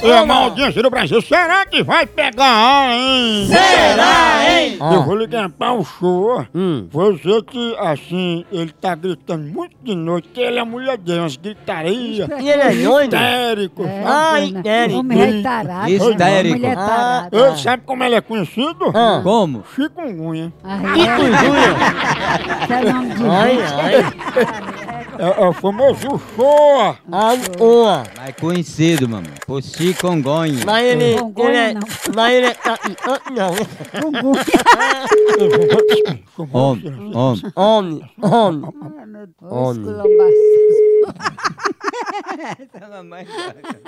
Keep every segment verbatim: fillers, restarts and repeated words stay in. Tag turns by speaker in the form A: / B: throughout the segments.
A: É uma audiência do Brasil. Será que vai pegar, hein?
B: Será, hein?
A: Eu vou ligar pra o show.
B: Hum.
A: Você que, assim, ele tá gritando muito de noite, que ele é a mulher dele, umas gritarias.
B: E ele é doido?
A: Histérico.
C: É,
B: Ah,
C: Dona.
B: histérico.
C: Homem retarado.
D: Histérico.
C: Mulher tarada.
A: Ele sabe como ele é conhecido?
B: Ah.
D: Como?
A: Chikungunya.
C: Ah,
B: Que
C: é.
B: coisinha.
C: Esse é nome de
B: Ai,
C: gente.
B: ai.
A: É, é o famoso show.
B: Ah, uma.
D: Mais conhecido, mamãe. Por Chicongonha.
B: Mas ele, ele
C: Congonha,
B: é...
C: não.
B: Mas ele é... ah, ah, Não.
D: Homem, homem.
B: Homem, homem.
C: Ai, meu Deus,
B: Homem.
C: esculhambação.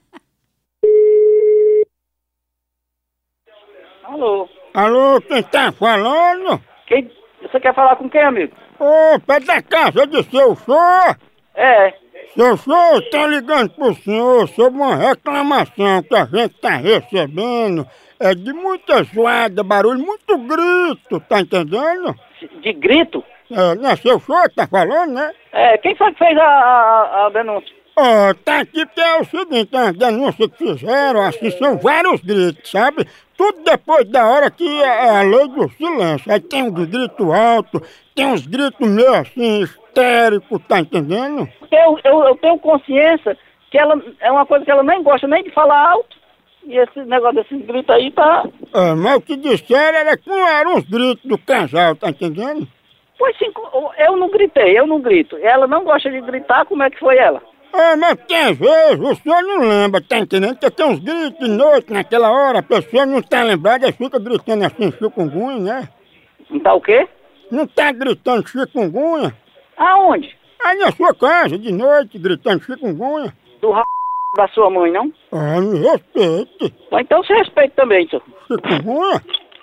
E: Alô?
A: Alô, quem tá falando?
E: Quem... Você quer falar com quem, amigo?
A: Opa, é da casa de seu show.
E: É.
A: Seu show, tá ligando pro senhor sobre uma reclamação que a gente tá recebendo. É de muita zoada, barulho, muito grito, tá entendendo?
E: De grito?
A: É, não é seu show que tá falando, né?
E: É, quem foi que fez a, a, a denúncia?
A: Ó, tá aqui que é o seguinte, a denúncia que fizeram, assim, são vários gritos, sabe? Tudo depois da hora que é a lei do silêncio. Aí tem uns gritos altos, tem uns gritos meio assim, histéricos, tá entendendo?
E: Eu, eu, eu tenho consciência que ela é uma coisa que ela nem gosta nem de falar alto. E esse negócio desses gritos aí tá...
A: É, mas o que disseram era que não eram os gritos do casal, tá entendendo?
E: Pois sim, eu não gritei, eu não grito. Ela não gosta de gritar, como é que foi ela?
A: É, mas tem às vezes, o senhor não lembra, tá entendendo? Porque tem uns gritos de noite, naquela hora, a pessoa não tá lembrada, aí fica gritando assim, chikungunya, né?
E: Não tá o quê?
A: Não tá gritando chikungunya?
E: Aonde?
A: Aí na sua casa, de noite, gritando chikungunya.
E: Do r... da sua mãe, não?
A: Ah, me respeite.
E: Ou então se respeite também, senhor.
A: Chikungunya?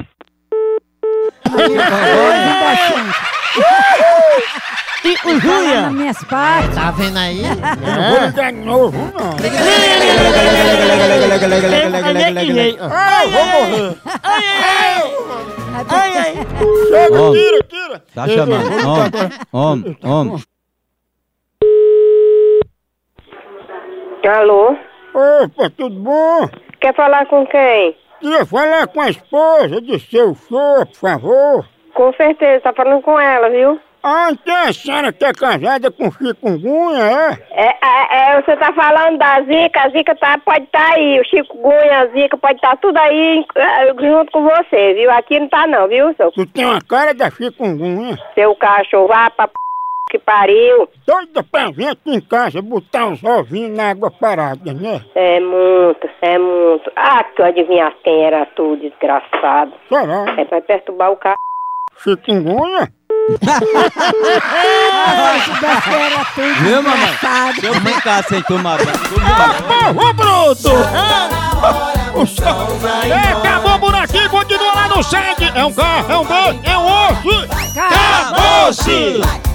B: Chikungunya.
C: Nas minhas partes.
B: Tá vendo aí?
A: Eu não vou ligar de novo, não. Ah, eu vou morrer.
B: Ai, ai.
A: Chega,
D: Homem.
A: tira, tira.
D: Tá chamando. Homem, homem, homem.
F: Alô?
A: Opa, tudo bom?
F: Quer falar com quem?
A: Queria falar com a esposa de seu show, por favor.
F: Com certeza, tá falando com ela, viu?
A: Ah, então a senhora que é casada com chikungunya, é?
F: É, é, é, você tá falando da Zika, a Zika tá, pode estar tá aí, o chikungunya, a Zika pode estar tá tudo aí é, junto com você, viu? Aqui não tá não, viu, seu?
A: Tu tem uma cara da chikungunya.
F: Seu cachorro, vá pra p... que pariu.
A: Doida pra vir aqui em casa botar uns ovinhos na água parada, né?
F: É muito, é muito. Ah, que eu adivinhasse quem era tu, desgraçado.
A: Será?
F: É pra perturbar o c...
A: Chikungunya?
D: Viu, mamãe? Seu mãe tá sem tomar banho.
A: Ô, bruto! É, acabou por aqui, continua lá no sangue. É um K, é um B, é um osso.
B: Acabou-se!